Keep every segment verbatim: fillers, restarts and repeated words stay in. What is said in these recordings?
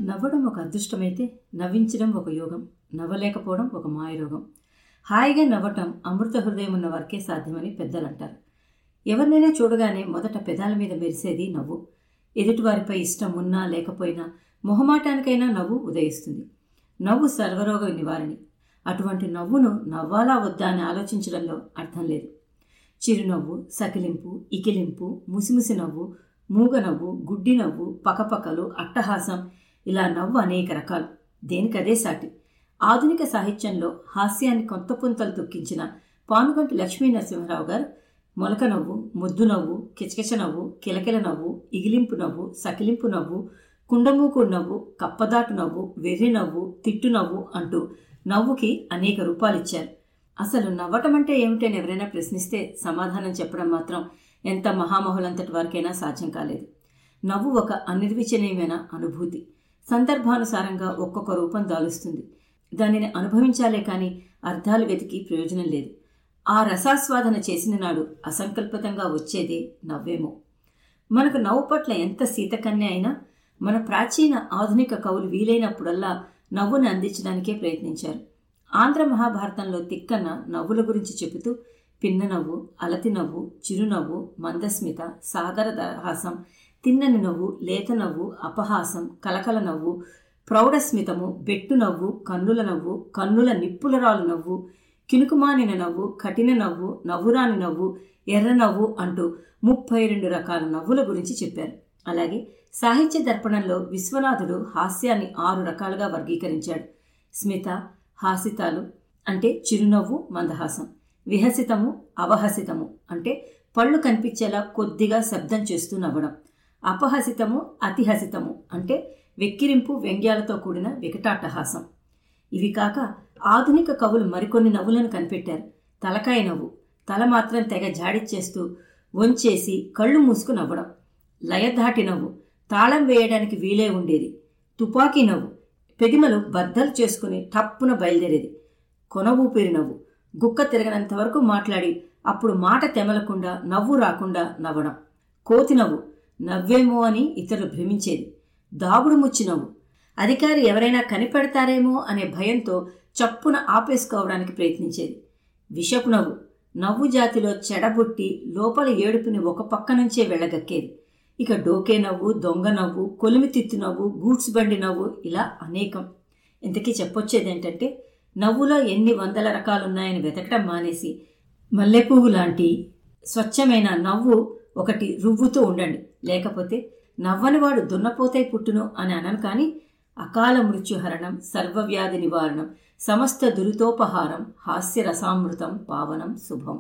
నవ్వడం ఒక అదృష్టమైతే నవ్వించడం ఒక యోగం, నవ్వలేకపోవడం ఒక మాయరోగం. హాయిగా నవ్వటం అమృత హృదయం ఉన్న వారికే సాధ్యమని పెద్దలు అంటారు. ఎవరినైనా చూడగానే మొదట పెదాల మీద మెరిసేది నవ్వు. ఎదుటివారిపై ఇష్టం ఉన్నా లేకపోయినా మొహమాటానికైనా నవ్వు ఉదయిస్తుంది. నవ్వు సర్వరోగ నివారణి. అటువంటి నవ్వును నవ్వాలా వద్దా అని ఆలోచించడంలో అర్థం లేదు. చిరునవ్వు, సకిలింపు, ఇకిలింపు, ముసిముసి నవ్వు, మూగ నవ్వు, గుడ్డి నవ్వు, పకపకలు, అట్టహాసం, ఇలా నవ్వు అనేక రకాలు. దేనికదే సాటి. ఆధునిక సాహిత్యంలో హాస్యాన్ని కొత్త పుంతలు తొక్కించిన పానుగంటి లక్ష్మీ నరసింహరావు గారు మొలక నవ్వు, ముద్దు నవ్వు, కిచకిచ నవ్వు, కిలకిల నవ్వు, ఇగిలింపు నవ్వు, సకిలింపు నవ్వు, కుండమూకుడు నవ్వు, కప్పదాటు నవ్వు, వెర్రి నవ్వు, తిట్టు నవ్వు అంటూ నవ్వుకి అనేక రూపాలిచ్చారు. అసలు నవ్వటం అంటే ఏమిటని ఎవరైనా ప్రశ్నిస్తే సమాధానం చెప్పడం మాత్రం ఎంత మహామహులంతటి వారికైనా సాధ్యం కాలేదు. నవ్వు ఒక అనిర్వచనీయమైన అనుభూతి. సందర్భానుసారంగా ఒక్కొక్క రూపం దాలుస్తుంది. దానిని అనుభవించాలే కానీ అర్థాలు వెతికి ప్రయోజనం లేదు. ఆ రసాస్వాదన చేసిన నాడు అసంకల్పితంగా వచ్చేదే నవ్వేమో. మనకు నవ్వు పట్ల ఎంత సీతకన్య అయినా మన ప్రాచీన ఆధునిక కవులు వీలైనప్పుడల్లా నవ్వును అందించడానికే ప్రయత్నించారు. ఆంధ్ర మహాభారతంలో తిక్కన్న నవ్వుల గురించి చెబుతూ పిన్న నవ్వు, అలతి నవ్వు, చిరునవ్వు, మందస్మిత, సాగర దరహాసం, తిన్నని నవ్వు, లేత నవ్వు, అపహాసం, కలకల నవ్వు, ప్రౌఢస్మితము, బెట్టు నవ్వు, కన్నుల నవ్వు, కన్నుల నిప్పులరాలు నవ్వు, కినుకుమానిన నవ్వు, కఠిన నవ్వు, నవ్వురాని నవ్వు, ఎర్ర నవ్వు అంటూ ముప్పై రెండు రకాల నవ్వుల గురించి చెప్పారు. అలాగే సాహిత్య దర్పణంలో విశ్వనాథుడు హాస్యాన్ని ఆరు రకాలుగా వర్గీకరించాడు. స్మిత, హాసితాలు అంటే చిరునవ్వు, మందహాసం. విహసితము, అవహసితము అంటే పళ్ళు కనిపించేలా కొద్దిగా శబ్దం చేస్తూ నవ్వడం. అపహసితము, అతిహసితము అంటే వెక్కిరింపు, వ్యంగ్యాలతో కూడిన వికటాట్టహాసం. ఇవి కాక ఆధునిక కవులు మరికొన్ని నవ్వులను కనిపెట్టారు. తలకాయ నవ్వు, తల మాత్రం తెగ జాడిచ్చేస్తూ వంచేసి కళ్ళు మూసుకు నవ్వడం. లయధాటి నవ్వు, తాళం వేయడానికి వీలే ఉండేది. తుపాకీ నవ్వు, పెదిమలు బద్దలు చేసుకుని టప్పున బయలుదేరేది. కొన ఊపిరి నవ్వు, గుక్క తిరగనంత వరకు మాట్లాడి అప్పుడు మాట తెమలకుండా నవ్వు రాకుండా నవ్వడం. కోతి నవ్వు, నవ్వేమో అని ఇతరులు భ్రమించేది. దాగుడు ముచ్చి నవ్వు, అధికారి ఎవరైనా కనిపెడతారేమో అనే భయంతో చప్పున ఆపేసుకోవడానికి ప్రయత్నించేది. విషపు నవ్వు, నవ్వు జాతిలో చెడబుట్టి లోపల ఏడుపుని ఒక పక్క నుంచే వెళ్ళగక్కేది. ఇక డోకే నవ్వు, దొంగ నవ్వు, కొలిమి తిత్తు నవ్వు, గూడ్స్ బండి నవ్వు, ఇలా అనేకం. ఇంతకీ చెప్పొచ్చేది ఏంటంటే నవ్వులో ఎన్ని వందల రకాలున్నాయని వెతకటం మానేసి మల్లెపువ్వు లాంటి స్వచ్ఛమైన నవ్వు ఒకటి రువ్వుతూ ఉండండి. లేకపోతే నవ్వనివాడు దున్నపోతే పుట్టును అని అనను కానీ అకాల మృత్యుహరణం, సర్వవ్యాధి నివారణం, సమస్త దురితోపహారం, హాస్య రసామృతం, పావనం, శుభం.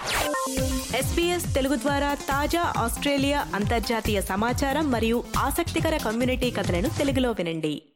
ఎస్బీఎస్ తెలుగు ద్వారా తాజా ఆస్ట్రేలియా అంతర్జాతీయ సమాచారం మరియు ఆసక్తికర కమ్యూనిటీ కథలను తెలుగులో వినండి.